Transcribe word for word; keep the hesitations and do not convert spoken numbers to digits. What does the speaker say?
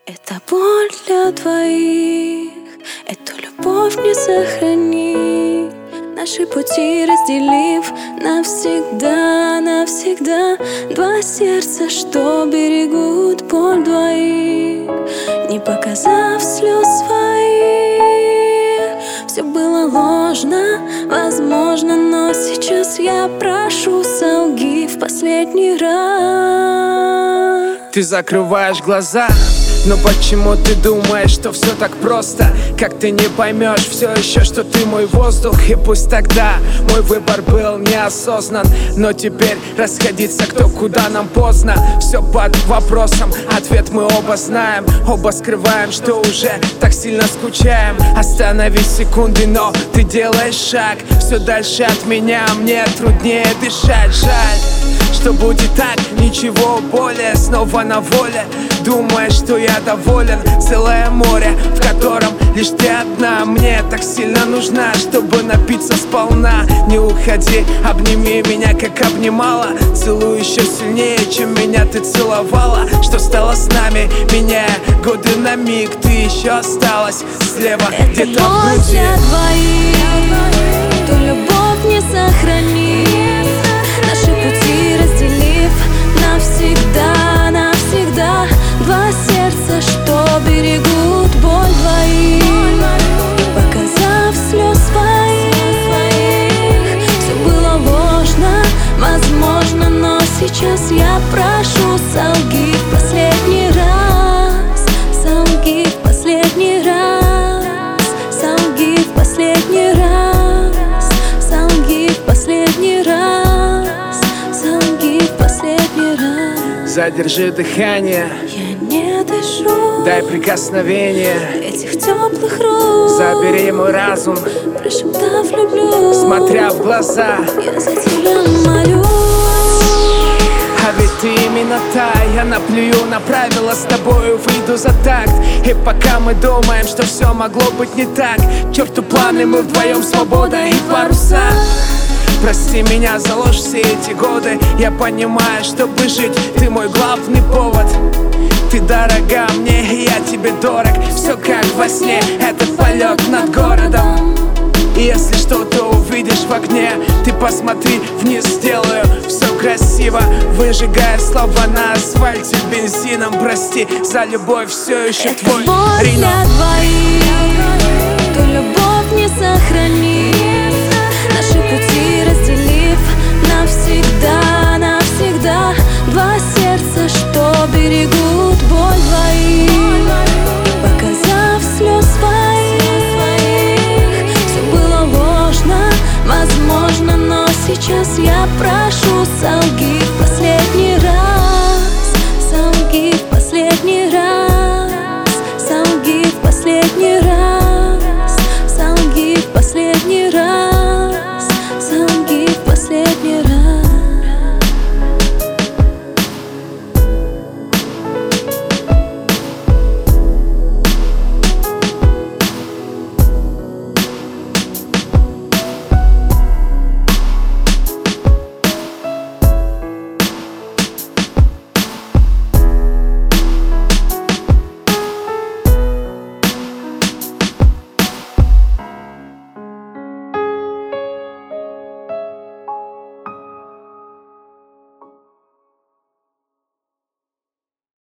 Это боль для двоих, эту любовь не сохрани. Наши пути разделив навсегда, навсегда. Два сердца, что берегут боль двоих, не показав слез своих. Все было ложно, возможно, но сейчас я прошу, солги в последний раз. Ты закрываешь глаза, но почему ты думаешь, что все так просто? Как ты не поймешь все еще, что ты мой воздух? И пусть тогда мой выбор был неосознан, но теперь расходиться кто куда нам поздно. Все под вопросом, ответ мы оба знаем. Оба скрываем, что уже так сильно скучаем. Остановись секунды, но ты делаешь шаг все дальше от меня, мне труднее дышать. Жаль, что будет так, ничего более. Снова на воле, думаешь, что я доволен. Целое море, в котором лишь ты одна. Мне так сильно нужна, чтобы напиться сполна. Не уходи, обними меня, как обнимала. Целуй еще сильнее, чем меня ты целовала. Что стало с нами, меняя годы на миг. Ты еще осталась слева, где-то в груди. Это двоих, ту любовь не сохрани. Наши пути разделив навсегда, навсегда. Два сердца, что берегут боль двоих, не показав слез своих. Все было ложно, возможно, но сейчас я прошу, солги в последний раз, солги в последний раз, солги в последний раз, солги в последний раз, солги в последний раз. Задержи дыхание, Я не дышу, дай прикосновение этих теплых рук. Забери мой разум, прошептав люблю, смотря в глаза. Я за тебя молю. А ведь ты именно та, я наплюю на правила, с тобою выйду за такт. И пока мы думаем, что все могло быть не так, к черту планы, мы вдвоем, свобода и паруса. Прости меня за ложь все эти годы. Я понимаю, чтобы жить, ты мой главный повод. Ты дорога мне, и я тебе дорог. Все как во сне, это полет над городом. И если что-то увидишь в огне, ты посмотри вниз, сделаю все красиво. Выжигая слова на асфальте бензином. Прости за любовь, все еще Это твой боль Рино. для двоих, ту любовь не сохрани. Наши пути